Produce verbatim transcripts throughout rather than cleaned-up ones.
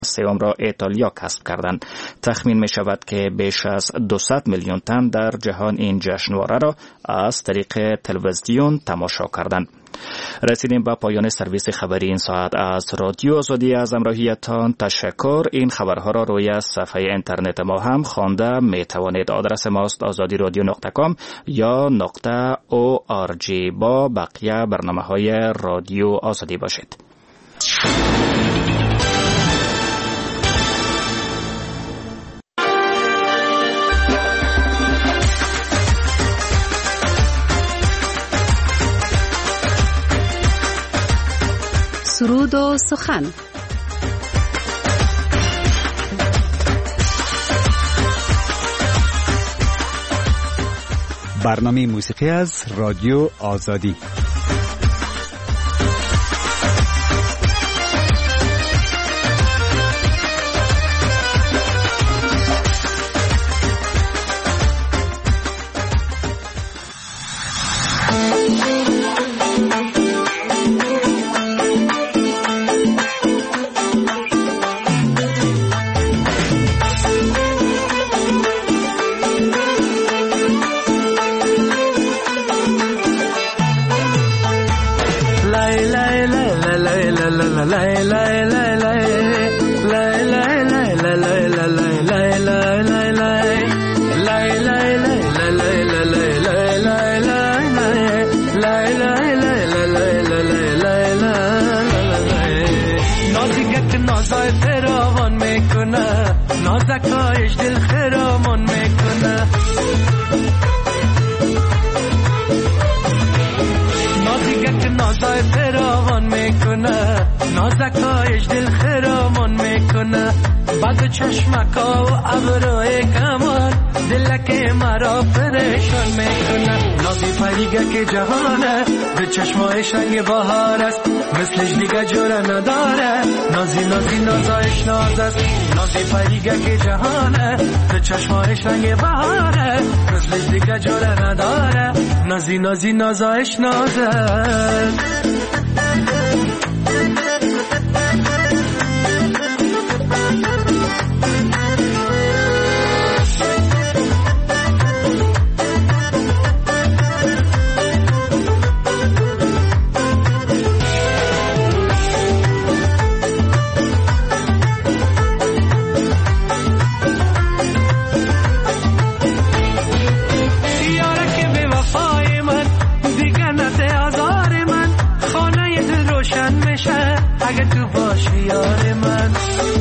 سوم را ایتالیا کسب کردند. تخمین می شود که بیش از دویست میلیون تن در جهان این جشنواره را از طریق تلویزیون تماشا کردند. رسیدیم به پایان سرویس خبری این ساعت از رادیو آزادی. از همراهیتان تشکر. این خبرها را روی صفحه اینترنت ما هم خوانده می توانید. آدرس ماست آزادی رادیو نقطه کام یا نقطه او آر جی. با بقیه برنامه های رادیو آزادی باشید. سرود و سخن. برنامه موسیقی از رادیو آزادی. نازکایش دل خرامان میکنه، نازیگه که نازای فراوان میکنه، نازکایش دل خرامان میکنه. بعد چشمکا و ابروی کمان دلک مرا پریشان میکنه. نازی پریگه که جهانه به چشمای شنگ بهار است، مثلش دیگه جوره نداره. نازی نازی نازایش ناز است، نازی پریگه که جهانه به چشمای شنگ بهاره، مثلش دیگه جوره نداره. نازی نازی نازایش ناز است. اگه تو باشی یار من،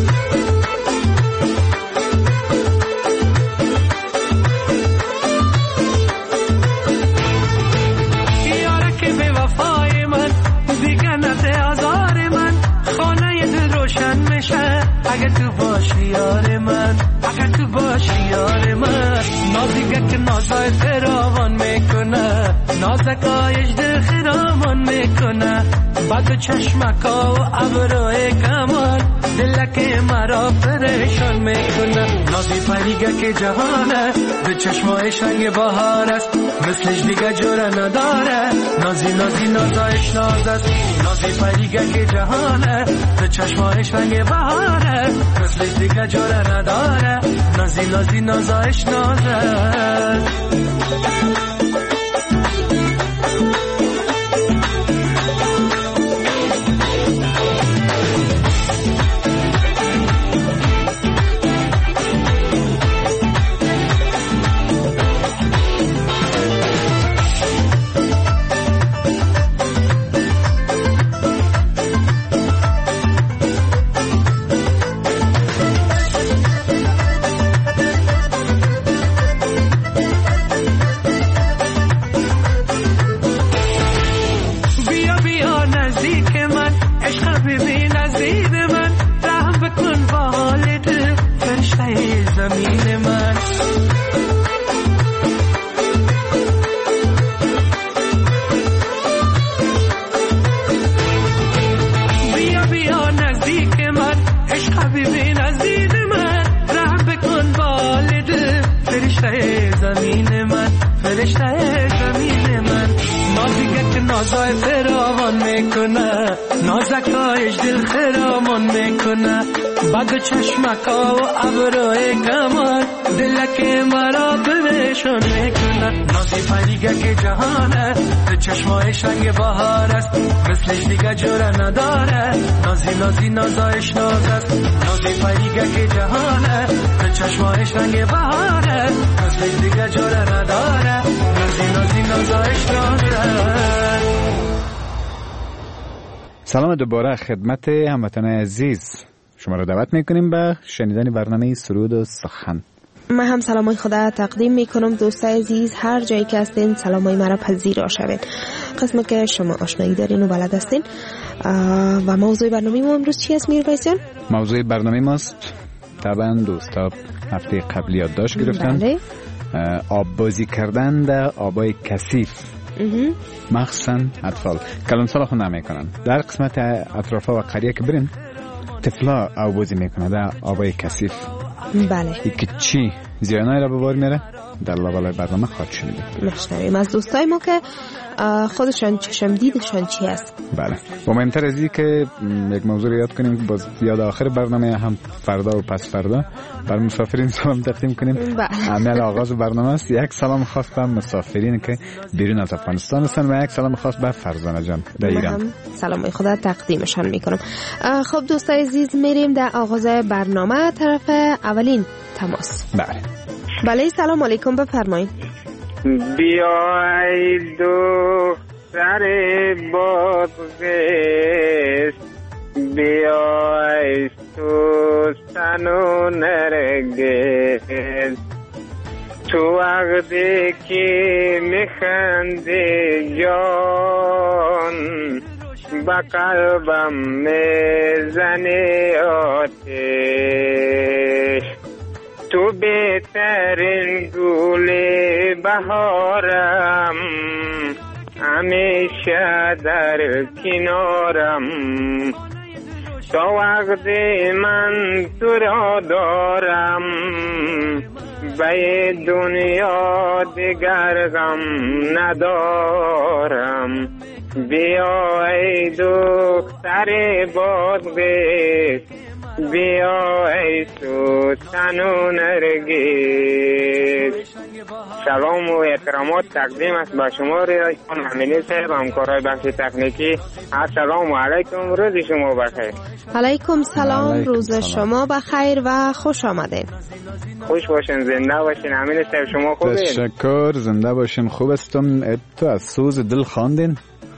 یاره که به وفای من دیگه نده آزار من، خانه دل روشن میشه اگه تو باشی یار من، اگه تو باشی یار من. نازیگه که نازای فراوان میکنه، نازکایش دل خرامان میکنه. بعد چشمکا و ابروی کمان دلک مرا پریشان میکنه. نازی پریگه که جهانه به چشمای شنگ بهار است، مثلش دیگه جوره نداره. نازی نازی نازایش ناز است، نازی پریگه که جهانه به چشمای شنگ بهاره، مثلش دیگه جوره نداره. نازی نازی نازایش ناز است. نازای فراوان میکنه، نازکایش دل خرامان میکنه. بگ چشمکا و ابروی کمان دلک مرا بویشان میکنه نازی پریگه که جهانه به چشمایش رنگ بهار است مثلش دیگه جوره نداره نازی نازی نازایش ناز است نازی پریگه که جهانه به چشمایش رنگ بهاره مثلش دیگه جوره نداره نازی نازی نازایش ناز است. سلام دوباره خدمت هموطنان عزیز، شما را دعوت میکنیم به شنیدن برنامه سرود و سخن. من هم سلامای خدا تقدیم میکنم دوستای عزیز، هر جایی که هستین سلامای مرا پذیرا شوید. قسمت که شما آشنایی دارین و بلد هستین. و موضوع برنامه ما امروز چی است میرویس جان؟ موضوع برنامه ماست طبعا دوستا هفته قبل یادداشت گرفتن. بله. آب بازی کردن در آبای کثیف، مخصوصا اطفال کلان سال خون نمیکنن. در قسمت اطرافا و قریه که برین طفلا آب بازی میکنه در آبای کثیف. بله. یکی چی زیانای را به بار میره در لابلای برنامه خواهد شنیدیم. مشنویم از دوستای ما که خودشان چشم دیدشان چی است. بله. و مهمتر از این که یک موضوع یاد کنیم که باز یاد آخر برنامه هم فردا و پس فردا بر مسافرین سلام تقدیم کنیم. عمل آغاز برنامه است. یک سلام خاص به مسافرین که بیرون از افغانستان هستن و یک سلام خاص به فرزانه جان در ایران. هم سلام خدا تقدیمشان میکنم. خب دوستای عزیز میریم در آغاز برنامه طرف اولین تماس. بله. بله سلام علیکم بفرمایید. بیای دختر بادغیس بیای سوسن و نرگس تو وقتی که میخندی جان با قلبم میزنی آتش تو بهترین گل بهارم همیشه در کنارم تا وقتی من تو را دارم به دنیا دیگر غم ندارم بیا ای دختر بادغیس بیا ای سوسن و نرگس. سلام و احترامات تقدیم است به شما ریاض خان امینی صاحب همکارای بخش تکنیکی. السلام علیکم، روز شما بخیر. علیکم سلام، روز شما بخیر و خوش آمدین. خوش باشین، زنده باشین. امینی صاحب شما خوبین؟ تشکر، زنده باشین. خوب هستم. تو از سوز دل خواندین؟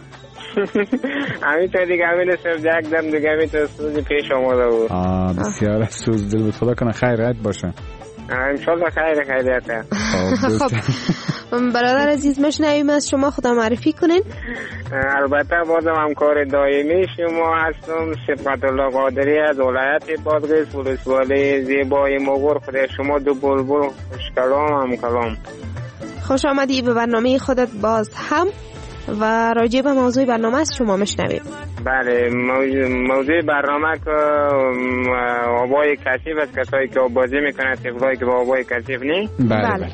همین تا دیگه همین صرف یک دم دیگه همین تا سوزی پیش آماده بود. آه بسیار سوز دل بود. خدا کنه خیرت باشه انشالله. خیر خیریت. خب برادر عزیز مشنویم از شما، خدا معرفی کنین. البته بازم همکار دائمی شما هستم، صفت الله قادری از ولایت بادغیس، ولسوالی زیبای مغور. خدا شما دو بلبل خوش کلام هم کلام. خوش آمدی به برنامه خودت باز هم و راجع به موضوع برنامه از شما مشنویم. بله، موضوع برنامه که آبای کثیف است، کسایی که آب بازی میکنن، طفلایی که با آبای کثیف نی. بله.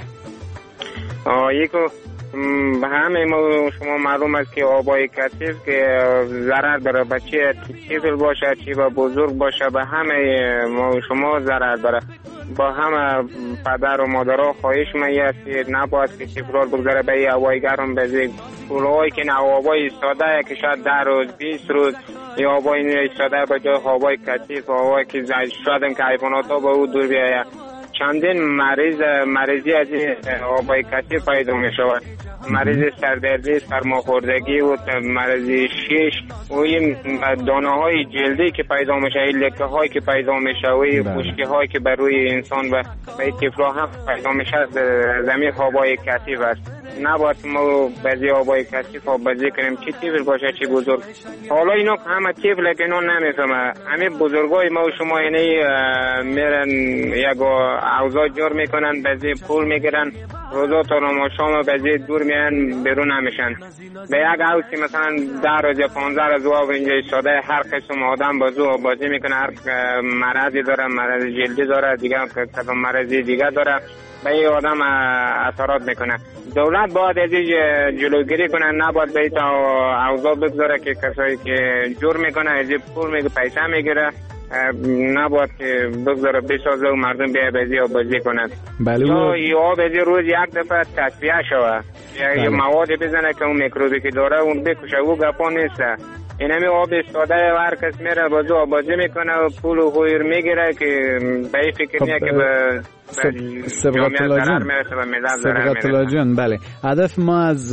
یکو به همه شما معلوم است که آبای کثیف که ضرر داره، بچه طفل باشه چی با بزرگ باشه به همه ما شما ضرر داره. با همه پدر و مادرها خواهش می‌کنم نباید که طفل‌ها بگذاره به این آبای گرم بزنید. پولهایی که نه آبای ساده که شاید ده روز بیست روز یا آبای ساده به جای آبای کثیف، آبایی که شاید که حیوانات‌ها به او دور بیاید. چندین مریض مریضی از آبای کثیف پیدا می شود. مریض سردردی، سرماخوردگی و مریض شیش و این دانه های جلدی که پیدا می شود، لکه هایی که پیدا می شود، خشکی هایی که بر روی انسان و به طفل‌ها هم پیدا می شود، زمین آبای کثیف است. نباید ما بعضی آبای کثیف آب بازی کنیم، چی طفل باشه چی بزرگ. حالا اینا همه طفل که اینا نمیفهمه. همین بزرگای ما و شما یعنی میرن یک اوضاع جور میکنن، بعضی پول میگیرن، روزا تا نماشام بعضی دور میان بیرون نمیشن. به یک اوضی مثلا ده روز یا پانزده روز آب اینجا ایستاده، هر قسم آدم بازو بازی میکنه، هر مرضی داره، مرض جلدی داره، دیگه کدام مرضی دیگه داره، به این آدم اثرات میکنه. دولت باید از جلوگیری کنه، نباید به تا اوضاع بگذاره که کسایی که جور میکنه از پول میگه پیسه میگیره نباید که بگذاره بسازه و مردم بیا بازی آبازی کنند. بله یا یا آبازی روز یک دفعه تصفیه شوه یا یه مواد بزنه که اون میکروبی که داره اون بکشه و گپا نیسته. این همی آب استاده و هر کس میره بازو آبازی میکنه و پول و خویر میگیره که به این فکر نیه که به سبقت الله سبقت الله جان. بله هدف ما از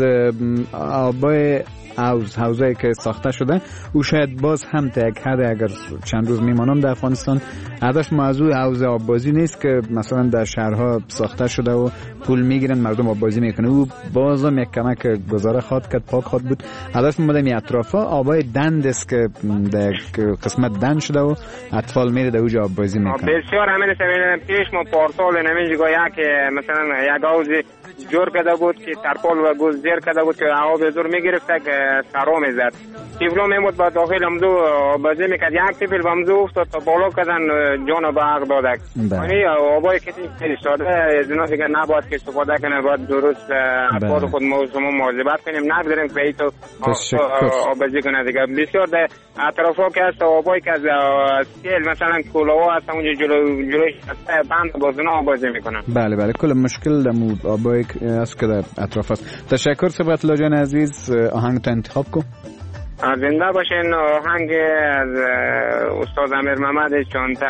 آبای حوض حوضایی که ساخته شده او شاید باز هم تا یک حد اگر چند روز میمانم در افغانستان هدف موضوع حوض آببازی نیست که مثلا در شهرها ساخته شده و پول میگیرن مردم آببازی میکنه. او بازم یک کمک گزاره خواد کرد پاک خواد بود. هدف ما در اطرافا آبای دند است که در قسمت دند شده و اطفال میره در اوج آببازی میکنه. بسیار همین است. پیش ما پارسال نمیشه گویا که مثلا یک حوض جور کرده بود که ترپال و گوز زیر کرده بود که آب زور میگرفت که سرا میزد. تیفلو میمود با داخل امزو بازی میکرد یک تیفل با امزو افتاد تا بالا کردن جان به حق دادک. یعنی آبای کسی استاده از اینا دیگه نباید که استفاده کنه. باید درست اطفال خود ما شما مواظبت کنیم نگذاریم که ایتو آبازی کنه دیگه. بسیار در اطرافا که هست آبایی که از سیل مثلا کولاها هست اونجا جلو جلوش بند بازونا آبازی میکنن. بله بله کل مشکل دمو آبایی است که در اطراف است. تشکر سبقت الله جان عزیز. آهنگ تا انتخاب کو. زنده باشین. آهنگ از استاد امیر محمد چانته.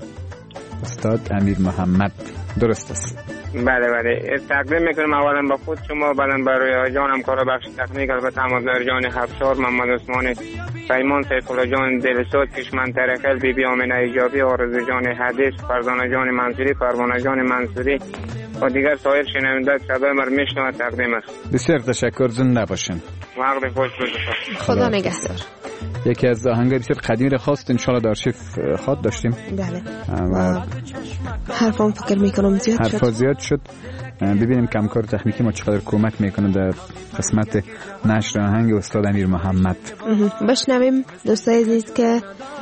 استاد امیر محمد درست است. بله بله تقدیم میکنم اولا با خود شما بعدن برای جانم کار بخش تکنیک البته مادر جان حفشار محمد عثمان پیمان سیف الله جان دلسوز کشمن ترخل بی بی آمنه ایجابی آرزو جان حدیث فرزانه جان منصوری پروانه جان منصوری و دیگر سایر شنونده صدای مر میشنوه تقدیم است. بسیار تشکر. زنده باشین. وقت خوش بشه. خدا نگهدار. یکی از آهنگای بسیار قدیمی رو خواست انشالله در آرشیف خواهد داشتیم. بله و حرفام فکر میکنم زیاد شد. حرفا زیاد شد. ببینیم کمکار تکنیکی ما چقدر کمک میکنه در قسمت نشر آهنگ استاد امیر محمد. بشنویم دوستای عزیز که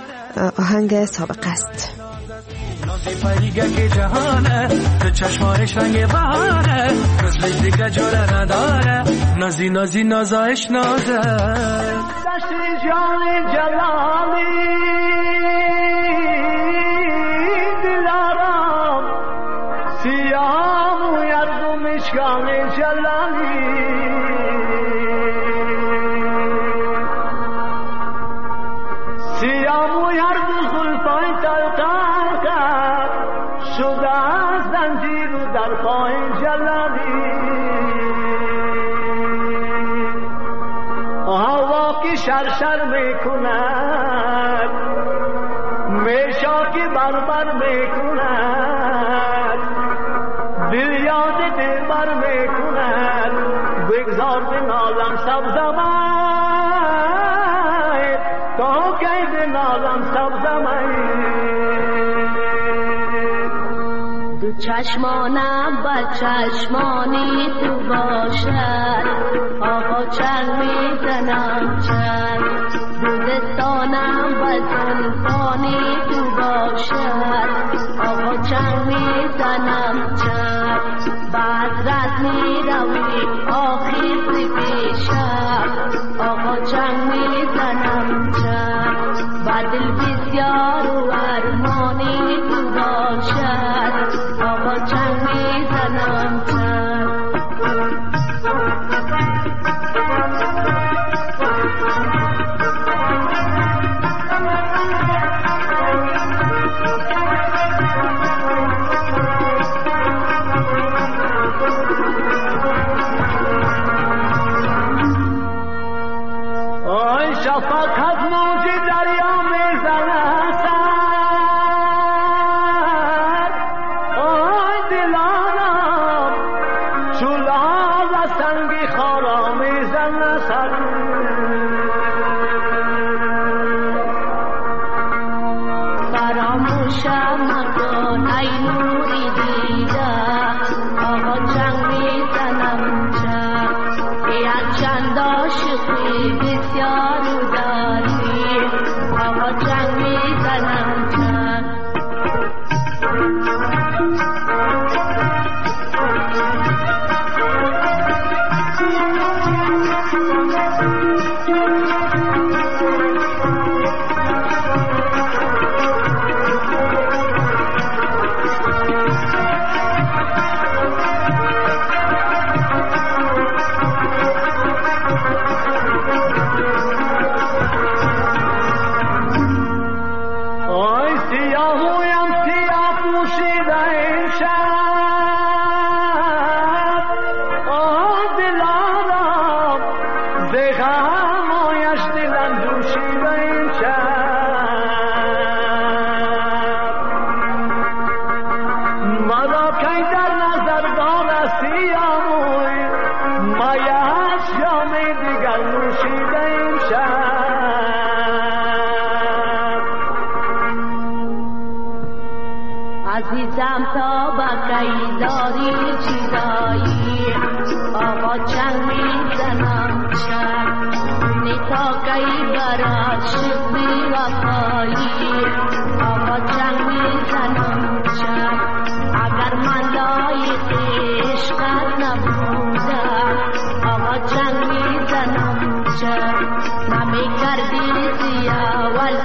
آهنگ سابقه است. نازی پریگه که جهانه تو چشمایش رنگ بهاره مثل دیگه جوره نداره نازی نازی نازایش نازه دشتی جان جلالی دلارم سیاه و یردو مشکان جلالی سیاه و یردو زلفای تلتان شده از زنجیر و در پای جلالی هوا که شرشر میکند میشا که بربر میکند دل یاد دل بر میکند بگذار به نالم سبزمای تا که به نالم سبزمای چشمانم با چشمانی تو باشد آقا چنگ میزنم چنگ دوزستانم با زلفانی تو باشد آقا چنگ میزنم چنگ بعد رد میروی آخر پیشم آقا چنگ میزنم چنگ با دل بسیار و ارمانی تو باشد آقا چنگ میزنم چنگ آی شفق از موج دریا میزنه عزیزم تا بکی داری چیزایی آقا چنگ میزنم چنگ بینی تا کی برات شکلی وفایی آقا چنگ میزنم چنگ اگر من لایق عشقت نبودم آقا چنگ میزنم چنگ نمی کردی زیا ول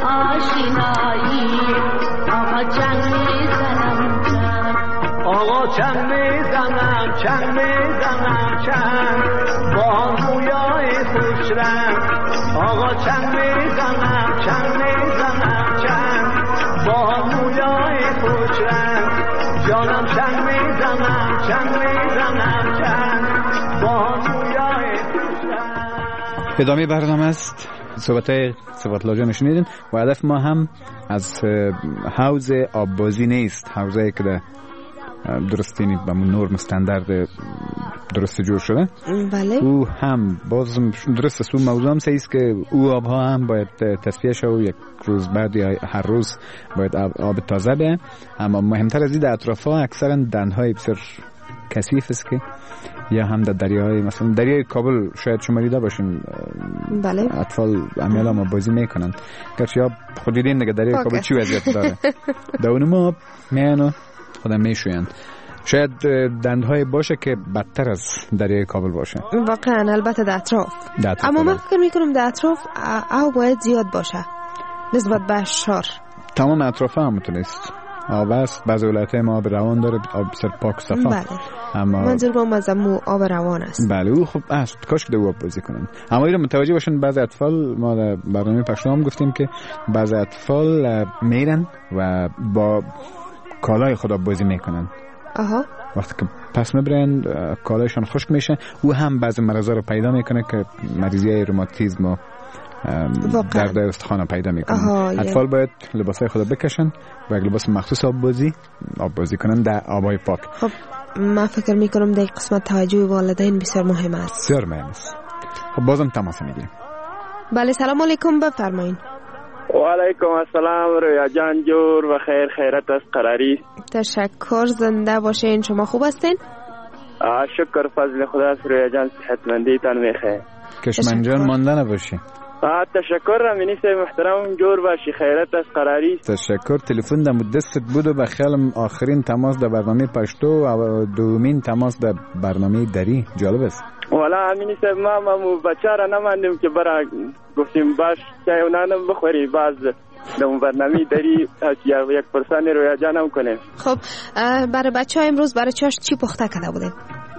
آشنایی آقا چنگ میزنم چنگ آقا چنگ میزنم چنگ میزنم چنگ با مویای خوش رنگ آقا چنگ میزنم چنگ میزنم چنگ با مویای خوش رنگ جانم چنگ میزنم چنگ میزنم چنگ با مویای خوش رنگ. ادامه برنامه است. صحبت صحبت لاجان شنیدین و هدف ما هم از حوض آببازی نیست، حوضی که در درستینی به نورم استاندارد درست جور شده. بله. او هم باز درست است. او موضوع هم سیست که او آبها هم باید تصفیه شد و یک روز بعد یا هر روز باید آب تازه بیه. اما مهمتر از این در اطراف ها اکثرا دنهای بسیار کثیف است که یا هم در دریاهای مثلا دریای کابل شاید شما دیده باشین. بله. اطفال امیال هم بازی میکنن. گرچه آب خود دیدین دیگه دریای کابل چی وضعیت داره. در اونم آب میان و خودم میشویند. شاید دندهای باشه که بدتر از دریای کابل باشه. واقعا البته در اطراف. اما من فکر میکنم در اطراف آب باید زیاد باشه نسبت به شهر. تمام اطراف هم متنیست. آب است. بعضی ولایت ما آب روان داره، آب بسیار پاک صفا. بله. اما منظور با مزمو آب روان است. بله او خوب است. کاش که دو آب بازی کنن. اما اینو متوجه باشن بعضی اطفال، ما در برنامه پخشنامه هم گفتیم که بعضی اطفال میرن و با کالای خود آب بازی میکنن. آها. وقتی که پس میبرن کالایشان خشک میشه. او هم بعضی مرضا رو پیدا میکنه که مریضی روماتیسم و درد استخوان پیدا میکنن. اطفال باید لباسای خود بکشن و لباس مخصوص آب بازی آب بازی کنن در آبای پاک. خب من فکر میکنم در قسمت توجه والدین بسیار مهم است. بسیار مهم است. خب بازم تماس میگیریم. بله سلام علیکم، بفرمایید. و علیکم السلام. رویا جان جور و خیر خیرت از قراری. تشکر، زنده باشین. شما خوب هستین؟ شکر فضل خدا است. رویا جان صحتمندی تان میخواه. کشمن جان مانده نباشی. تشکر رامینی سه محترم جور باشی. خیرت از قراری. تشکر. تلفن در دستت بود و بخیالم آخرین تماس در برنامه پشتو و دومین تماس در برنامه دری. جالب است. والا امینی صاحب ما ما بچه را نماندیم که برای گفتیم باش چای و نانم بخوری باز در برنامه داری یک پرسانی رویا جانم کنیم. خب برای بچه ها امروز برای چاش چی پخته کرده بودیم؟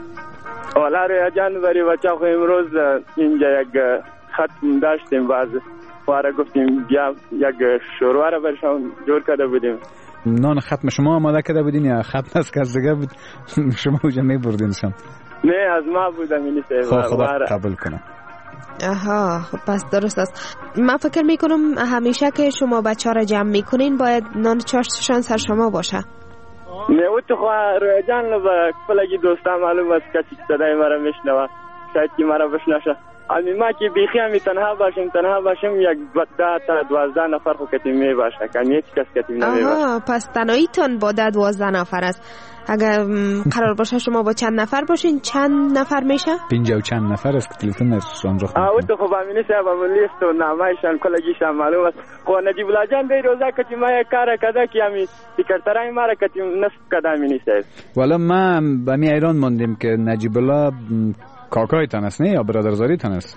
والا رویا جان برای بچه ها امروز اینجا یک ختم داشتیم باز واره گفتیم بیا یک شوروا را برشان جور کرده بودیم. نان ختم شما آماده کرده بودین یا ختم از کس دیگه بود شما اوجا می بردینشان؟ نه از ما بودم اینی سه. خب خدا قبول کنم. آها خب پس درست است. من فکر میکنم همیشه که شما بچه ها را جمع میکنین باید نان چاشتشان سر شما باشه. نه او تو خواه روی جان لبا کلگی دوستا معلوم است کسی که صدای مرا میشنوه شاید که مرا بشنشه. امی ما که بیخی همی تنها باشیم تنها باشیم یک ده تا دوازده نفر خو کتیم می باشه کمی هیچ کس کتیم نمی باشه. آها پس تنهاییتون با ده دوازده نفر است. اگر قرار باشه شما با چند نفر باشین چند نفر میشه؟ پنجاه و چند نفر است که تلفن ازشان را خواهد. آه تو خب امینی صاحب همون لیست و نامایشان کلگیشان معلوم است. خب نجیب الله جان دی روزه کتی ما یک کار کده که همی سکرترهای ما را کتیم نصف کده امینی صاحب. والا ما به می ایران ماندیم که نجیب الله کاکای تن است نه یا برادرزاری تن است؟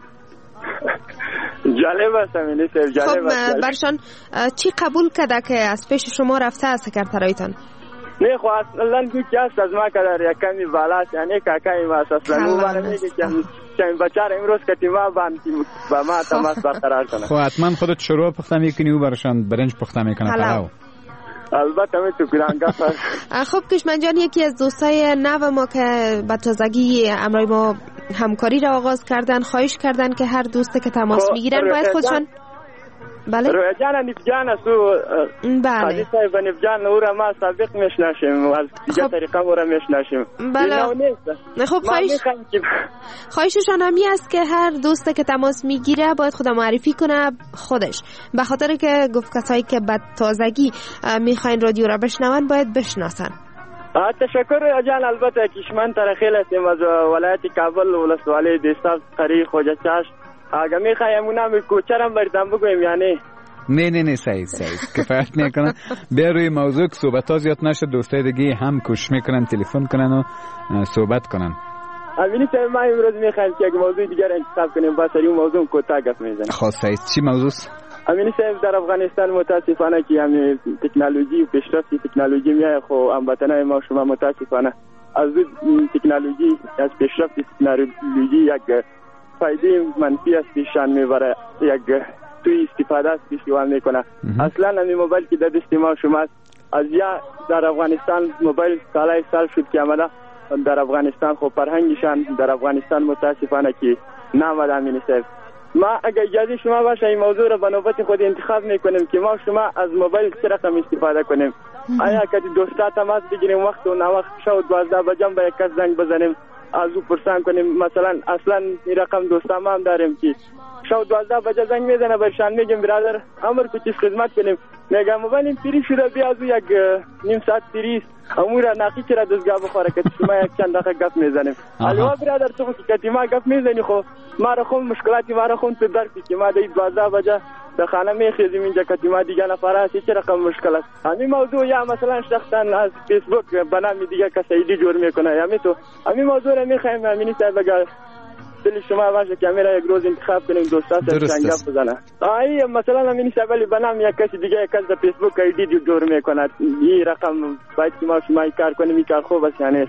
جالب است امینی صاحب جالب است. خب برشان چی قبول کده که از پیش شما رفته از سکرترایتان؟ نه خو اصلا هیچ کس از ما کدر یک کمی بالاست یعنی کاکای ما اصلا مو میگه که چند بچار امروز کتی ما باندیم با ما تماس برقرار کنه. خب حتما خودت شروع پخته میکنی و برشان برنج پخته میکنه پلاو. البته می تو گرانگاه. خب کشمن جان یکی از دوستای نو ما که با تازگی امرای ما همکاری را آغاز کردن خواهش کردن که هر دوسته که تماس میگیرن باید خودشان بله رویا جان نفجان اسو بله حدیث صاحب نفجان او را ما سابق میشناسیم از دیگه طریقه او را میشناسیم. بله خب خواهش خواهششان همی است که هر دوسته که تماس میگیره باید خود معرفی کنه خودش، به خاطر که گفت کسایی که به تازگی میخواین رادیو را بشنون باید بشناسن. تشکر جان. البته کشمن ترخیل هستیم از ولایت کابل ولسوالی دیستاب قری خوجه چاش. اگه میخوایم اونم کوچرم بردم بگویم یعنی نه نه نه سعید سعید کفایت میکنن. بیا روی موضوع که صحبت ها زیاد نشه، دوستای دیگه هم کوشش میکنن تلفن کنن و صحبت کنن. امینی صاحب ما امروز میخوایم که یک موضوع دیگر انتخاب کنیم، با سری موضوع کوتاه گپ میزنیم. خب سعید چی موضوع است؟ امینی صاحب در افغانستان متاسفانه که همین تکنولوژی و پیشرفت تکنولوژی میای، خو هموطنان ما شما متاسفانه از تکنولوژی از پیشرفت تکنولوژی یک فایده منفی است پیشان میبره، یک توی استفاده است پیشوان میکنه. اصلا همین موبایل که در دست ما شماست، از یا در افغانستان موبایل سالای سال شد که آمده در افغانستان، خب فرهنگشان در افغانستان متاسفانه که نامد. امینی صاحب ما اگه اجازه شما باشه این موضوع رو به نوبت خود انتخاب میکنیم که ما شما از موبایل چه رقم استفاده کنیم. آیا که دوستا تماس بگیریم وقت و نوقت شو دوازده بجه به یک کس زنگ بزنیم از او پرسان کنیم، مثلا اصلا این رقم دوستا ما هم داریم که شو دوازده بجه زنگ میزنه برشان میگیم برادر امر کو چیز خدمت کنیم، میگم موبایل پیری شده بیا از یک نیم ساعت پیری امور ناقی چرا دزگاه بخوره که شما یک چند دقیقه گپ میزنیم. الوا برادر تو که ما گپ میزنی خو ما را خون مشکلاتی ما را خون تو درکی که ما دی دوازده بجه در خانه میخیزیم اینجا که ما دیگه نفره هستی چه رقم مشکل است. همین موضوع یا مثلا شخصا از فیسبوک به نام دیگه کسایدی جور میکنه یا می تو همین موضوع رو میخوایم امینی صاحب بگه دل شما باشه که میره یک روز انتخاب کنیم دوستا سر جنگا بزنه. آی مثلا امینی صاحب ولی به نام یک کسی دیگه یک کس در فیسبوک ایدی جور میکنه، این رقم باید که ما شما کار کنیم، این کار خوب است یا نیست؟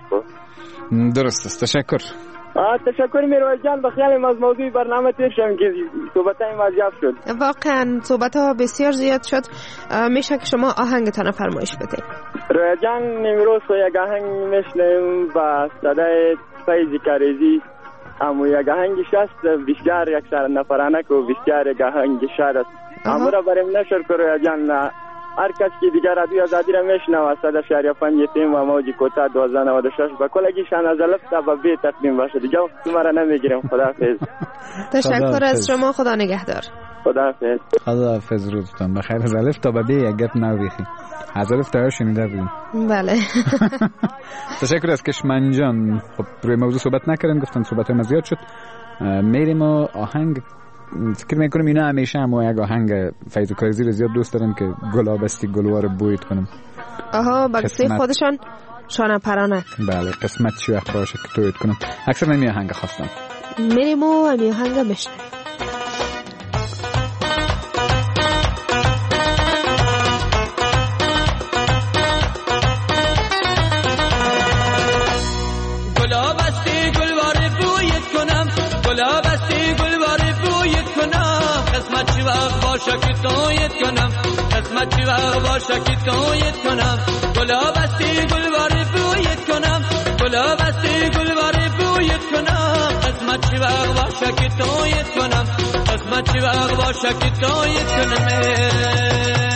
درست است. تشکر. آه تشکر میروز جان. بخیال از موضوع برنامه تیر شدیم که صحبتای ما زیاد شد. واقعا صحبت ها بسیار زیاد شد. میشه که شما آهنگتان فرمایش بدید. روی جان امروز یک آهنگ میشنیم با صدای فیض کاریزی، اما یک آهنگش است بسیار یک سر نفرانه که بسیار یک آهنگش است. اما را بریم نشر که روی جان هر کس که دیگر رادیو آزادی را میشنوه صد شریع پنج تیم و موج کوتا دوازده نود و شش با کلگیشان از الف تا به بی تقدیم باشه. دیگه وقت ما را نمیگیریم. خداحافظ. تشکر از شما. خدا نگهدار. خداحافظ. خداحافظ. روزتان بخیر. از الف تا به بی یک گپ نویخی. از الف تا شنیده بودیم. بله. تشکر از کشمن جان. خب روی موضوع صحبت نکردیم، گفتن صحبت ما زیاد شد. میریم و آهنگ فکر میکنم اینا همیشه هم یک آهنگ فیض کاریزی رو زیاد دوست دارن که گلابستی گلوار بوید کنم. آها بگسی خودشان شانه پرانک. بله قسمت چی وقت باشه که توید کنم. اکثر نمی آهنگ خواستم. میریم و همی آهنگ بشنیم. گلابستی گلوار بوید کنم، گلابستی گلوار بوید کنم، قسمت چی وقت باشه که توید کنم، قسمت چی وقت باشه که توید کنم. گلابستی گلوار بوید کنم، گلابستی گلوار بوید کنم، قسمت چی وقت باشه که توید کنم، قسمت چی وقت باشه که توید کنم.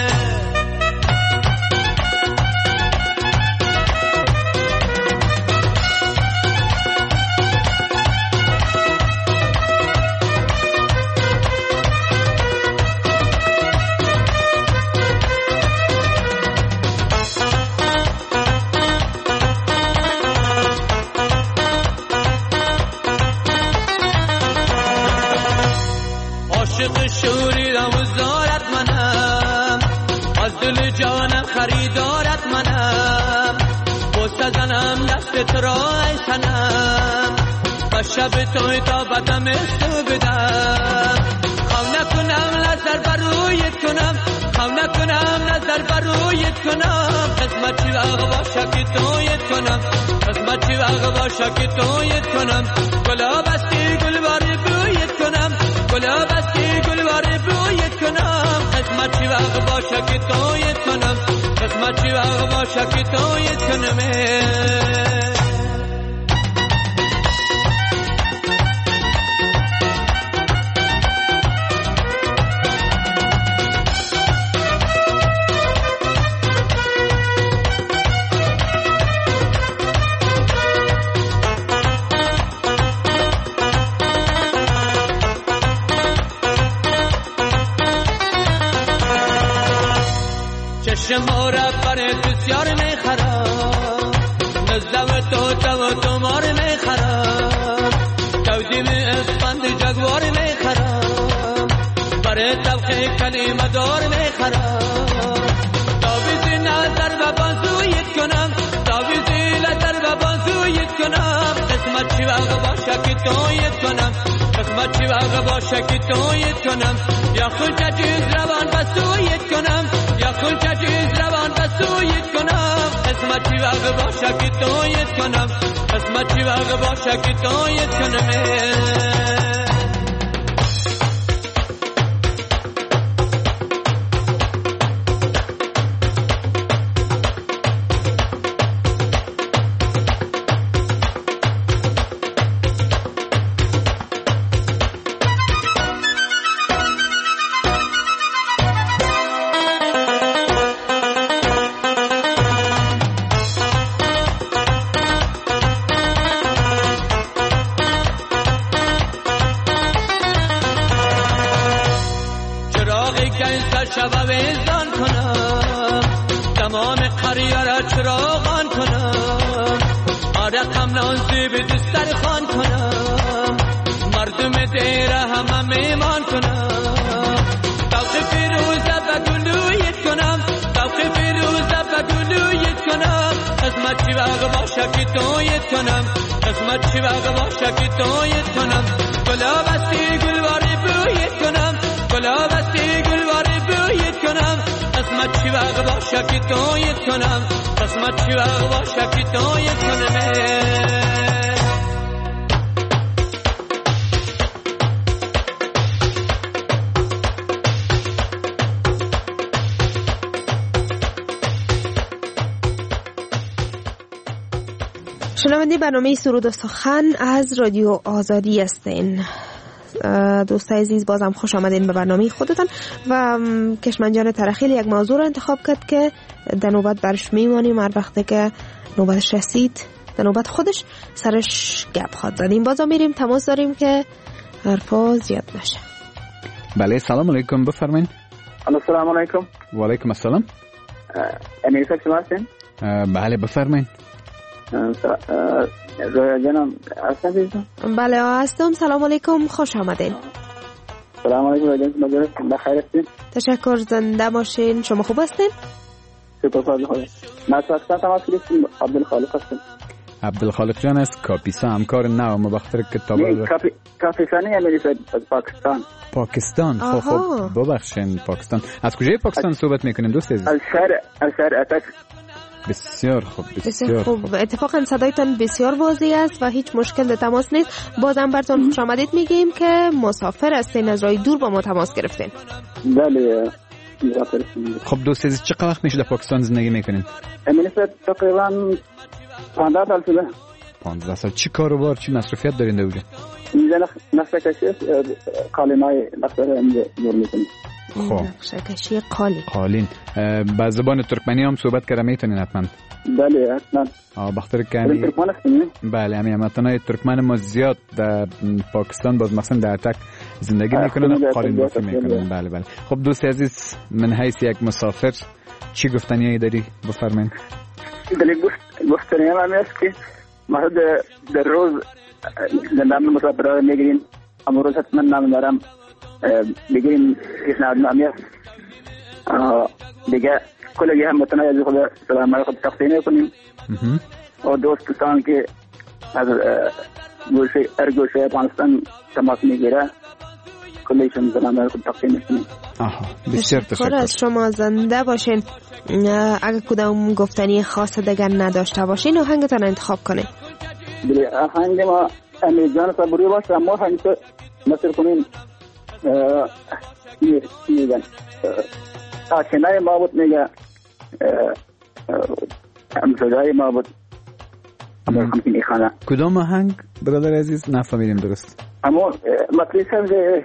عاشق شوریدم و زارت منم، از دل جانم خریدارت منم، بوسه زنم دست تو را ای سنم، و شب توی تا بدم تو بدم. خو نکنم نظر برویت کنم، خو نکنم نظر برویت کنم، قسمت چی وقت باشه که تویت کنم، قسمت چی وقت باشه که تویت کنم. گلابستی گلوار بویت کنم، گلابستی گلوار بویت کنم، قسمت چی وقت باشه که تویت کنم، قسمت چی وقت باشه که تویت کنم. شماره برای بسیار میخرم نزدم تو تو تو مار میخرم تودیم اسفند جگوار میخرم برای طبقه کلمه دار میخرم تاویزی نظر و بازویت کنم تاویزی نظر و بازویت کنم قسمت چی وقت باشه که تویت کنم قسمت چی وقت باشه که تویت کنم یا خلچه چیز روان بسویت کنم یا خلچه چیز روان بسویت کنم قسمت چی وقت باشه که تویت کنم قسمت چی وقت باشه که تویت کنم قسمت چی وقت باشه که تویت کنم گلا بستی گلواری بویت کنم گلا بستی گلواری بویت کنم قسمت چی وقت باشه که تویت کنم قسمت چی وقت باشه که تویت کنم شنونده برنامه سرود و سخن از رادیو آزادی هستین. دوستای عزیز بازم خوش آمدین به برنامه خودتان و کشمنجان ترخیل یک موضوع رو انتخاب کرد که در نوبت برش میمانیم هر وقتی که نوبتش رسید در نوبت خودش سرش گپ خواد زدیم. بازم میریم تماس داریم که حرفا زیاد نشه. بله سلام علیکم بفرمایید. السلام علیکم. و علیکم السلام. امیر صاحب شما هستین؟ بله بفرمایید. جناب هستم. بله هستم. سلام علیکم خوش آمدین. سلام علیکم جناب بخیر هستین؟ تشکر زنده باشین. شما خوب هستین؟ سپاسگزارم خدا. من پاکستان تماس گرفتم. عبدالخالق هستم. عبدالخالق جان از کاپیسا همکار نو مبختر کتاب نه کافی کافیسانی امریکا از پاکستان. پاکستان خب خب ببخشید پاکستان. از کجای پاکستان صحبت میکنیم دوست عزیز؟ از شهر از شهر اتک. بسیار خوب بسیار خوب. اتفاقا صدایتان بسیار واضح است و هیچ مشکل در تماس نیست. بازم براتون خوش آمدید میگیم که مسافر هستین از راه دور با ما تماس گرفتین. بله مسافر. خب دوست عزیز چقدر وقت میشه در پاکستان زندگی میکنین؟ من تقریبا پانزده سال شده. پانزده سال. چی کاروبار چی مصرفیت دارین در اونجا؟ اینجا نقشه کشی کالینای نقشه اینجا جور میکنیم. خب نقشه کشی قالین. قالین. با زبان ترکمنی هم صحبت کردن میتونین حتما؟ بله حتما. آه بخاطر که امی ترکمن هستین؟ بله امی هموطنای ترکمن ما زیاد در پاکستان باز مثلا در اتک زندگی میکنن قالین بافی میکنن. بله بله. خب دوست عزیز من حیث یک مسافر چی گفتنی داری بفرمایید؟ دلی گفت گفتنی هم است که ما در روز نام مسافر میگیریم امروز حتما نام دارم بگیریم پیشنهاد نامیه دیگه کلی هم متنای از خود سلام علیکم تقدیم کنیم و دوستان که از گوشه ارگوشه افغانستان تماس میگیره کلیشون سلام علیکم تقدیم کنیم. آها بسیار تشکر از شما. زنده باشین. اگه کدام گفتنی خاص دیگر نداشته باشین آهنگتان انتخاب کنین. بله آهنگ ما امیر جان صبوری باشه اما آهنگ نصر کنیم میگن آشنای ما بود میگه همسایه‌های ما بود همین خانه. کدام آهنگ برادر عزیز نفهمیدیم درست؟ اما مطلب که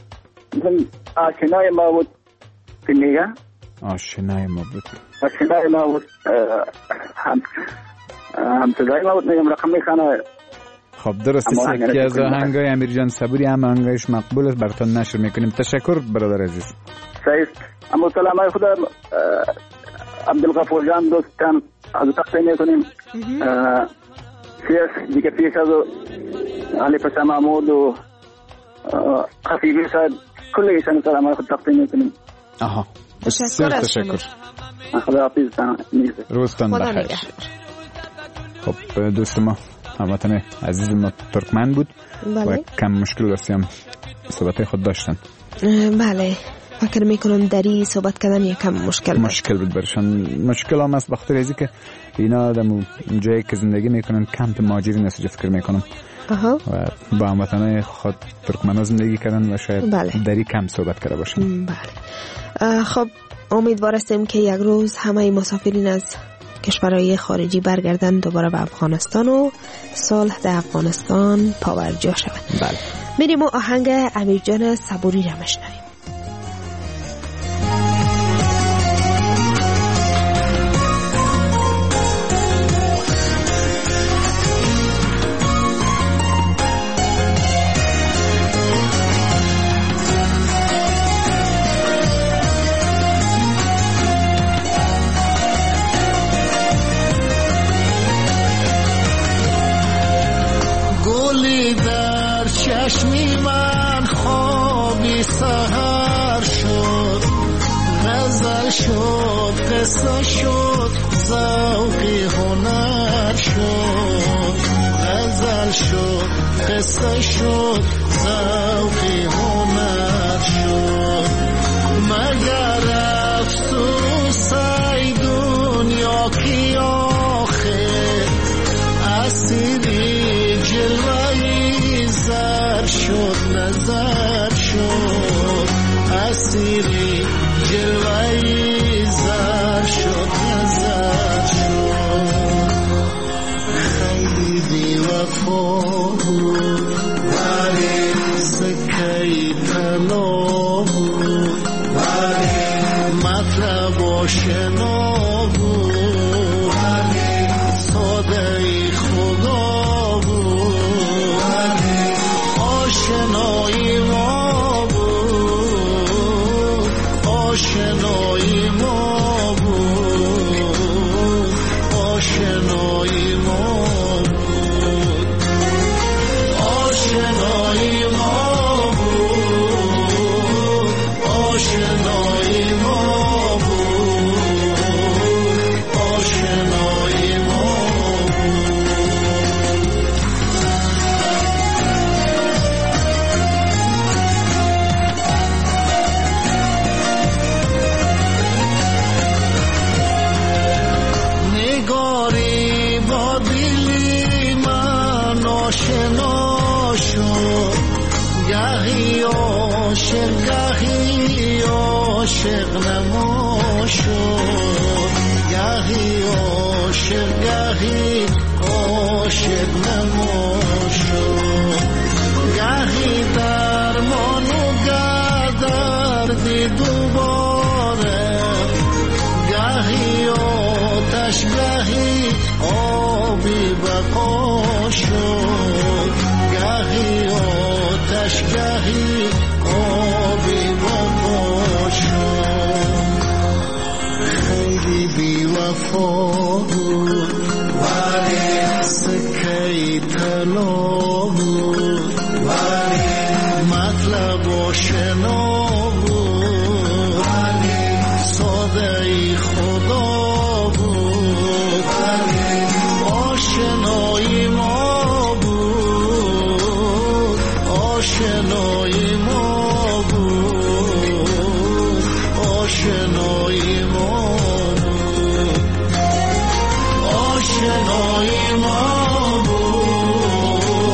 آشنای ما بود که میگه آشنای ما بود آشنای ما بود هم همسایه‌های ما بود میگم رقمی خانه. خب درست است. یکی از آهنگای امیر جان صبوری هم آهنگایش مقبول است براتون نشر میکنیم. تشکر برادر عزیز. صحیح. اما سلام علیکم خدا عبدالغفور جان دوستان از تقدیم میکنیم. شیخ دیگه پیش از علی پسا محمود و خفیفی صاحب کل ایشان سلام علیکم تقدیم میکنیم. آها بسیار تشکر. خدا حافظتان. روزتان بخیر. خب دوست ما هموطن عزیز ما ترکمن بود و کم مشکل دستی هم صحبت خود داشتن. بله فکر میکنم دری صحبت کردن یکم مشکل مشکل بود برشان. مشکل هم است بخاطر ازی که اینا در جایی که زندگی میکنن کمپ مهاجرین است فکر میکنم. آها. و با هموطنای خود ترکمنا زندگی کردن و شاید بله. دری کم صحبت کرده باشن. بله. خب امیدوار هستیم که یک روز همه مسافرین از کشورهای خارجی برگردن دوباره به افغانستان و صلح در افغانستان پاورجا شود. بله. میریم و آهنگ امیرجان صبوری را میشنویم. چشمی من خوابی سهر شد، غزل شد، قصه شد، ذوقی هنر شد. غزل شد، قصه شد، ذوقی هنر شد. مگر افسوس ای دنیا کی آخر اسیری جلوهی زر شد، نظر شد. اسیری جلوهی زر شد، نظر شد. خیلی بی وفا بود ولی سکهی طلا بود، ولی مطلب آشنا بود، ولی ساده ای خدا بود، ولی آشنایی ما بود، آشنایی ما بود، آشنایی ما بود، آشنایی ما بود، آشنایی ما بود، آشنایی ما نگاری با دلی من آشنا شد، گهی عاشق گهی عاشق نما شد، گهی عاشق گهی عاشق نما شد. گهی درمان و گه دردی دوباره، گهی آتش گهی آبی بقا شد، گهی آتش گهی آبی بقا شد. خیلی بی وفا بود ولی سکهی طلا بود، ولی مطلب آشنا بود، ولی ساده ای خدا بود، ولی آشنایی ما بود، آشنایی ما بود، آشنایی ما بود، آشنایی ما بود،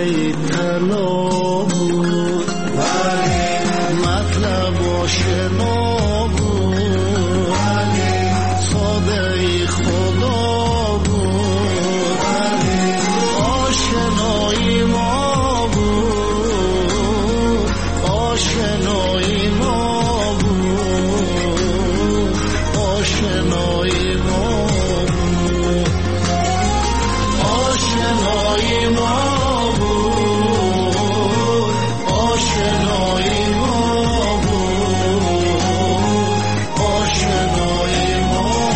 ای طلا بود ولی مطلب آشنا بود ولی ساده ای خدا بود ولی آشنایی ما بود آشنایی ما بود آشنایی ما بود آشنایی ما بود آشنایی ما بود آشنایی ما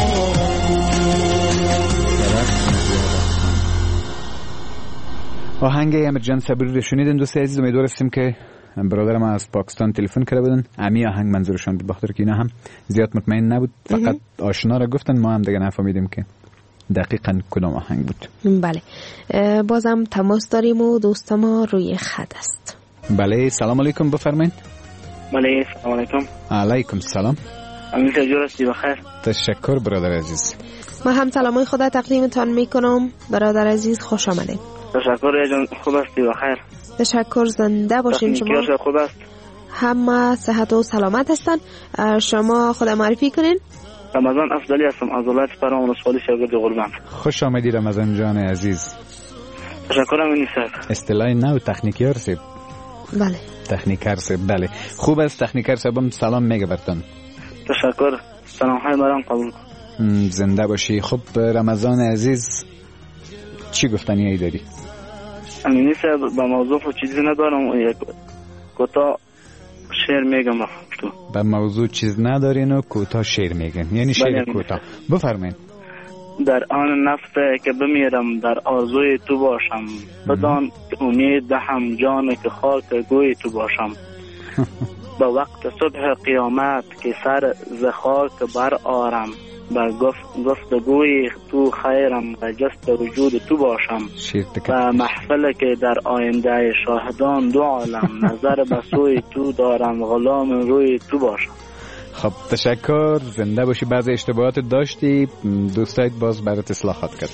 بود. آهنگ امرجان صبری رو شنیدین دوست عزیز. امیدوار هستیم که برادر ما از پاکستان تلفن کرده بودن. امی آهنگ منظورشون بود، بخاطر که اینا هم زیاد مطمئن نبود، فقط آشنا را گفتن، ما هم دیگه نفهمیدیم که دقیقاً کدام آهنگ بود. بله بازم تماس داریم و دوست ما روی خط است. بله سلام علیکم، بفرمایید. بله سلام علیکم. علیکم سلام. امین تجور هستی بخیر؟ تشکر برادر عزیز. ما هم سلامای خدا تقدیمتان میکنم برادر عزیز، خوش آمدید. تشکر جان، خوب هستی بخیر؟ تشکر، زنده باشین. شما خوب است؟ همه صحت و سلامت هستن. شما خود معرفی کنین. رمضان افضلی هستم از ولایت فرام ولسوالی شاگرد غربند. خوش آمدی رمضان جان عزیز. تشکر امین صاحب. اصطلاح نو تکنیکیار سید. بله تکنیکر سید. بله خوب است. تکنیکر صاحبم سلام میگه برتون. تشکر، سلام های مرام قبول کن. زنده باشی. خب رمضان عزیز چی گفتنی ای داری؟ امینی صاحب با موضوع چیزی ندارم، یک کوتاه شعر میگم. تو با موضوع چیز ندارین و کوتاه شعر میگن، یعنی شعر کوتاه. بفرمایید. در آن نفس که بمیرم در آرزوی تو باشم، بدان امید دهم جان که خاک گوی تو باشم. با وقت صبح قیامت که سر ز خاک بر آرم، با گفت گفتگوی تو خیرم و جست وجود تو باشم. و محفل که در آینده شاهدان دو عالم، نظر به سوی تو دارم غلام روی تو باشم. خب تشکر، زنده باشی. بعضی اشتباهات داشتی، دوستایت باز برات اصلاحات کرد.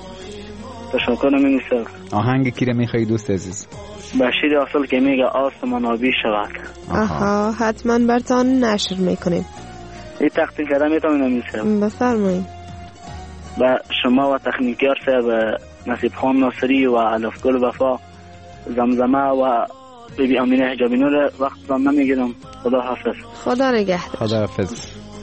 تشکر امین صاحب. آهنگ کی رو میخوای دوست عزیز؟ بشیر اصل که میگه آسمان آبی شود. آها حتما برتان نشر میکنیم. این تقدیم کردم میتونم امین صاحب. بفرمایید. و شما و تکنیکیار صاحب نصیب خان ناصری و الف گل وفا زمزمه و بی بی امینه حجابی نور وقت زمان نمیگیرم. خدا حافظ. خدا نگهدار. خدا حافظ.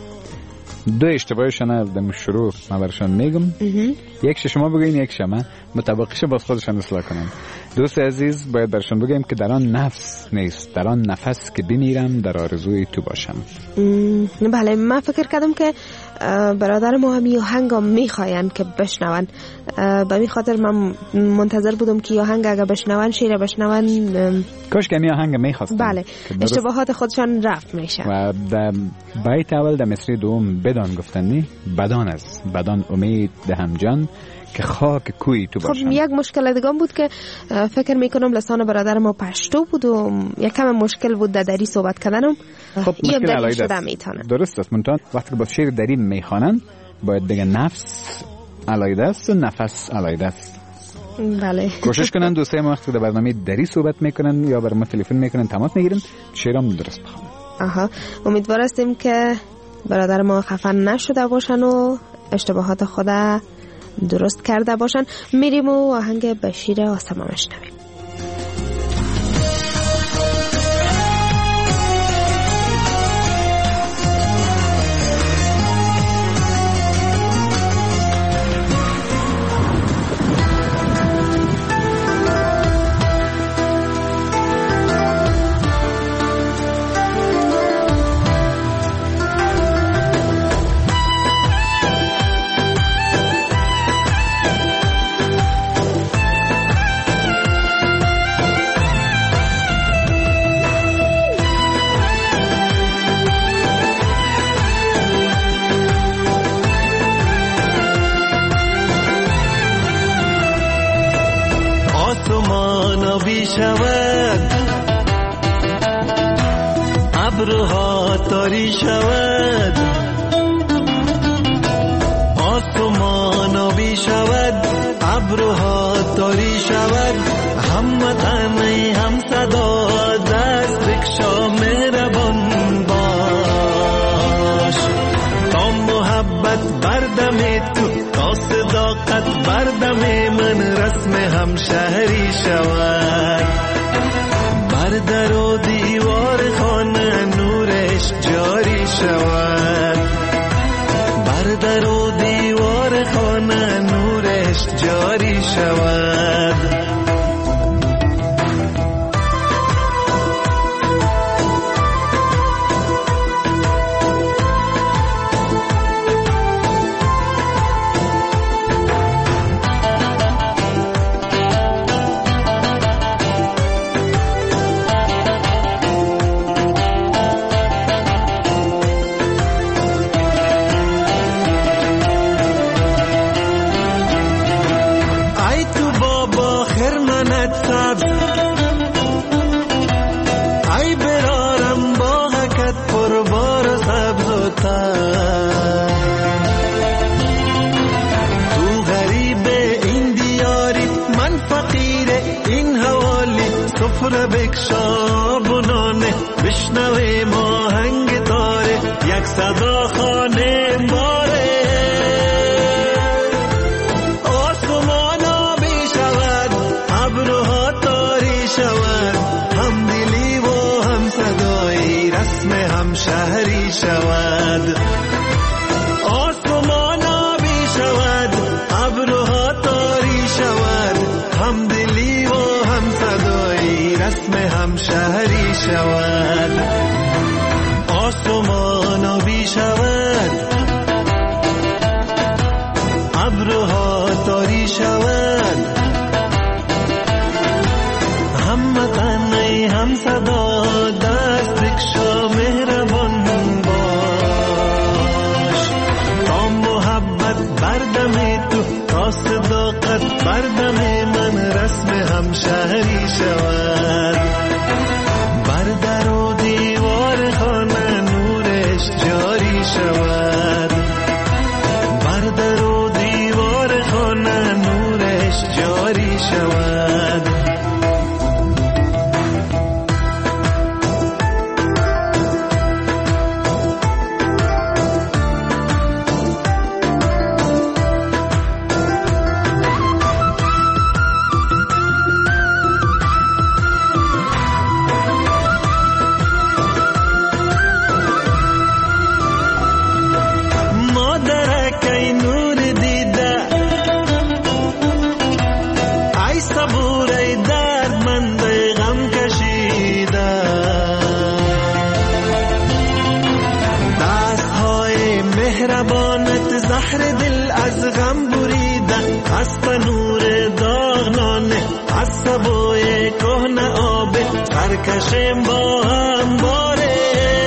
دو اشتباهشون در شروع من برشان میگم. یک شما بگین، یک شما مطابقش باز خودشان اصلاح کنم. دوست عزیز باید برشان بگیم که در آن نفس نیست، در آن نفس که بمیرم در آرزوی تو باشم. بله من فکر کردم که برادر ما همی آهنگ هم میخواین که بشنون، به می خاطر من منتظر بودم که آهنگ اگه بشنون شیره بشنون. کاش که می آهنگ میخواستم. بله اشتباهات خودشان رفت میشه. و در بیت اول در مصری دوم بدان گفتنی بدان است، بدان امید دهم جان که خاک کوی تو باشم. خب یک مشکل دیگه بود که فکر میکنم لسان برادر ما پشتو بود و یک کم مشکل بود در دری صحبت کردنم. خب مشکل علایده است. درست است. منتها وقتی که با شعر دری میخوانن باید بگن نفس علایده است و نفس علایده است. بله کوشش کنن دوستای ما وقتی در برنامه دری صحبت میکنن یا بر ما تلفن میکنن تماس میگیرن شعرام درست بخونن. آها امیدوار هستیم که برادر ما خفن نشده باشن و اشتباهات خود درست کرده باشن. میریم و آهنگ بشیر آسمان شنویم. شود ابرها تاری شود آسمان آبی شود ابرها تاری شود هموطن ای هم صدا دست بکشا مهربان باش تا محبت بردم تو تا صداقت بردم من رسم همشهری شود بر در و دیوار خانه نورش جاری شود بر در و دیوار خانه نورش جاری شود سفره بکشا بنانه بشنوه ماهنگ تاره یک صدا خانه باره آسمان آبی شود ابرها تاری شود هم دلی و هم صدایی رسم هم شهری شود آسمان آبی شود ابرها تاری شود هم دلی و هم صدایی رسم هم شهری شود آسمان آبی شود ابرها تاری شود هم وطن ای هم صدا دست بکشا مهربان باش تا محبت بردم تو تا صداقت بردم من رسم هم شهری شود بر در و دیوار خانه نورش جاری شود بر در و دیوار خانه نورش جاری شود سرکشیم با هم باره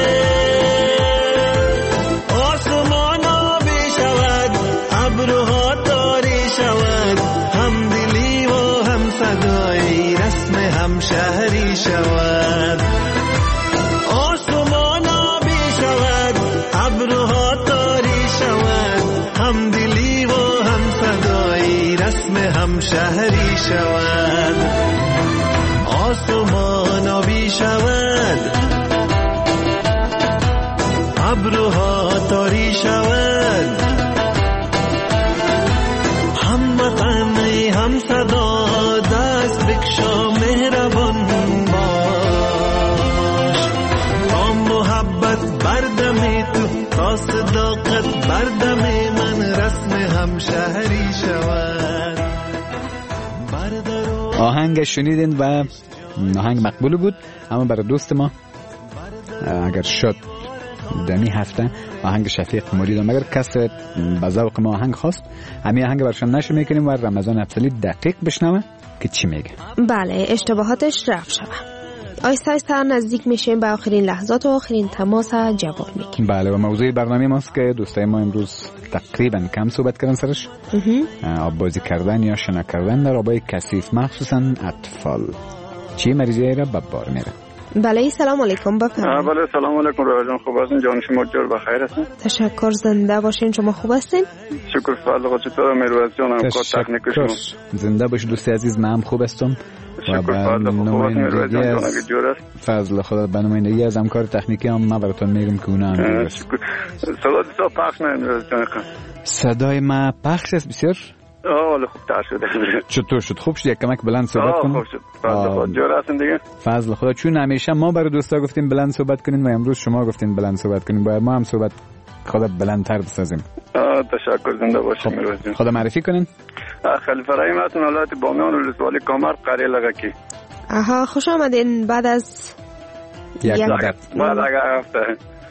آسمان آبی شود ابرها تاری شود هم دلی و هم صدایی رسم هم شهری شود آسمان آبی شود ابرها تاری شود هم دلی و هم صدایی رسم هم شهری شود آسمان آبی شود ابرها تاری شود هم وطن ای هم صدا دست بکشا مهربان باش تا محبت بردم تو تا صداقت بردم من رسم هم شهری شود آهنگ شنیدین و آهنگ مقبول بود اما برای دوست ما اگر شد دمی هفته آهنگ شفیق مرید مگر کس به ذوق ما آهنگ خواست همین آهنگ برشان نشر میکنیم و رمضان افضلی دقیق بشنوه که چی میگه. بله اشتباهاتش رفع شوه. آیسته آیسته نزدیک میشیم به آخرین لحظات و آخرین تماس جواب میگیم. بله و موضوع برنامه ماست که دوستای ما امروز تقریبا کم صحبت کردن سرش آب بازی کردن یا شنا کردن در آبای کثیف مخصوصا اطفال. چی مریضی را به بار میره؟ بله سلام علیکم بفرمایید. بله سلام علیکم راجان خوب هستین جان شما جور بخیر هستین؟ تشکر زنده باشین شما خوب هستین؟ شکر فضل چطور میروز جانم کار تکنیک شما زنده باشید دوستی عزیز من هم خوب هستم فضل خدا به نمایندگی از همکار تکنیکی هم ما براتون میگم که اونا هم صدای تو پخش نمیشه جان خان. صدای ما پخش است بسیار. آه خوب تر شده. چطور شد؟ خوب شد؟ یک کمک بلند صحبت کنیم. خوب شد. فضل خدا جور هستین دیگه. فضل خدا چون همیشه ما برای دوستا گفتیم بلند صحبت کنین و امروز شما گفتین بلند صحبت کنین، باید ما هم صحبت خدا بلندتر بسازیم. آه تشکر، زنده باشین. میروزیم. خدا معرفی کنین. خلیفه رحیم هستم، ولایت بامیان، ولسوالی کامر، قریه لگکی. آها خوش آمدین بعد از یک مدت. بعد یک هفته.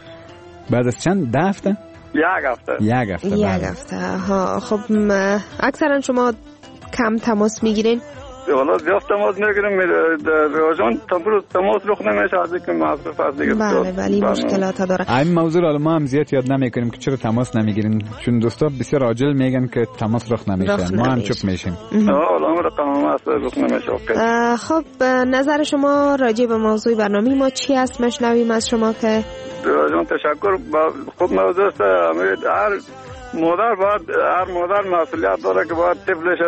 بعد از چند؟ ده هفته؟ یک هفته. یک هفته. یک هفته. ها خب اکثرا شما کم تماس میگیرین؟ والا زیاد تماس میگیریم. ریاضان تماس تماس رخ نمیشه از اینکه مصرف از دیگه. بله ولی مشکلات داره. این موضوع رو ما هم زیاد یاد نمیکنیم که چرا تماس نمیگیرین، چون دوستا بسیار عاجل میگن که تماس رخ نمیشه. ما هم چوب میشیم. والا ما تمام است رخ نمیشه. خب نظر شما راجع به موضوع برنامه ما چی است؟ مشنویم از شما که ریاضان تشکر. خب موضوع است هر مادر باید هر مادر مسئولیت داره که باید طفلش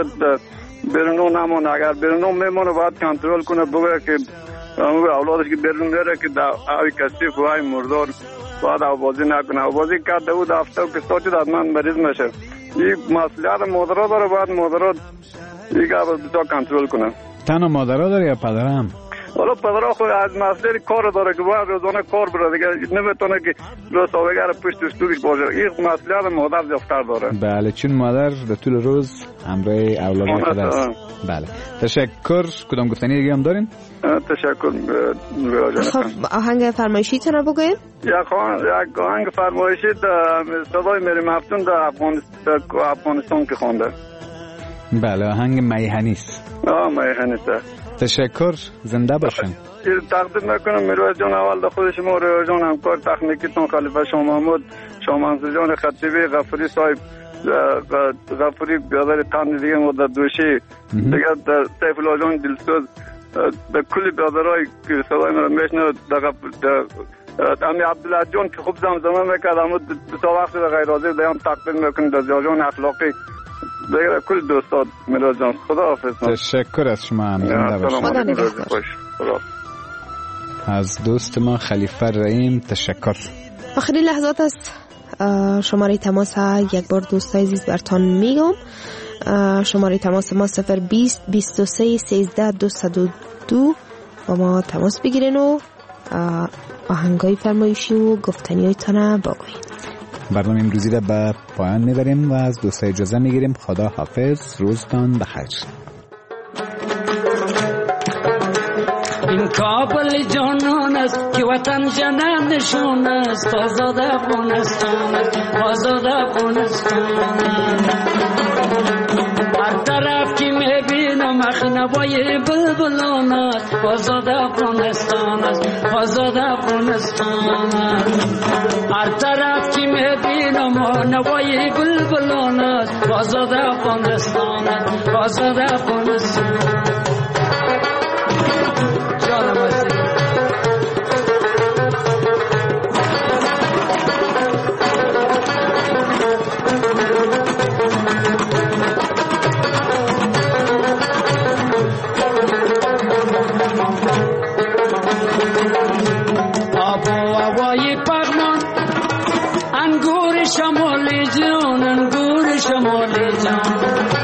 بیرون نمونه. اگر بیرون میمونه باید کنترل کنه، بگه که اولادش که بیرون میره که آوی کثیف و آوی مردار باید آوازی نکنه. آوازی کرد دو هفته و کستا چید حتما مریض میشه. این مسئولیت مادرها داره، باید مادرها دیگه بسیار کنترل کنه. تنها مادرها داره یا پدرها هم؟ والا پدرها خود از مسئله کار داره که باید روزانه کار بره دیگه، نمیتونه که روز ساویگر پشت استویش باشه. این مسئله مادر زیادتر داره. بله چون مادر در طول روز همراه اولاد خود است. بله تشکر. کدام گفتنی دیگه هم دارین؟ تشکر. خب آهنگ فرمایشی تونه بگوین؟ یک آهنگ فرمایشی صدای میری مفتون در افغانستان که خونده. بله آهنگ میهنیست. آه میهنیست. تشکر، زنده باشن. تقدیم میکنم میروز جان اول در خود شما، ریاض جان همکار تکنیکیتون، خلیفه شاه محمود، شاه منصور جان خطیبی، غفوری صاحب، غفوری بیادر تن دیگه مدت دوشی دیگه، سیف الله جان دلسوز، به کلی بیادرهای که صدای من میشنه، امی عبدالله جان که خوب زمزمه میکرد، اما دو وقت غیر حاضر دیگه هم تقدیم میکنم در جان اخلاقی دیگه کل دوستات. میلاد جان خدا حافظ. تشکر از شما هم. زنده باشید. از دوست ما خلیفه رحیم تشکر. آخرین لحظات است. شماره تماس یک بار دوستای عزیز برتان میگم. شماره تماس ما صفر بیست بیست و سه سیزده دویست و دو با ما تماس بگیرین و آهنگای فرمایشی و گفتنی هایتان بگوین. برنامه امروزی را به پایان میبریم و از دوستا اجازه میگیریم. خدا حافظ، روزتان بخیر. این کابل جانان است که وطن جنان نشون است، آزاد افغانستان است، آزاد افغانستان است. هر طرف که میبینم اخنوای بلبلان است، آزاد افغانستان است، آزاد افغانستان است. هر طرف که میبینم نوای بلبلان است، آزاد افغانستان است، آزاد افغانستان است. جانم است. شمالی جان انگور شمالی جان،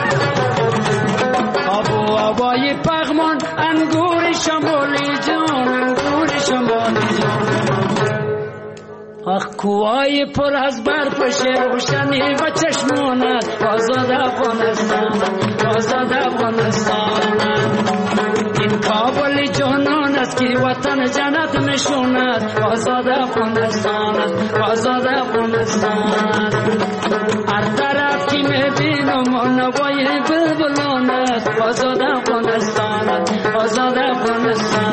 آب و هوای پغمان انگور شمالی جان، انگور شمالی جان. آخ کوهای پر از برف روشنی و چشمانت، آزاد افغانستان، آزاد افغانستان. این کابل جانان است که وطن جنت نشوند، آزاد افغانستان، آزاد افغانستان. هر طرف که میبینم نوای بلبلان است، آزاد افغانستان، آزاد افغانستان.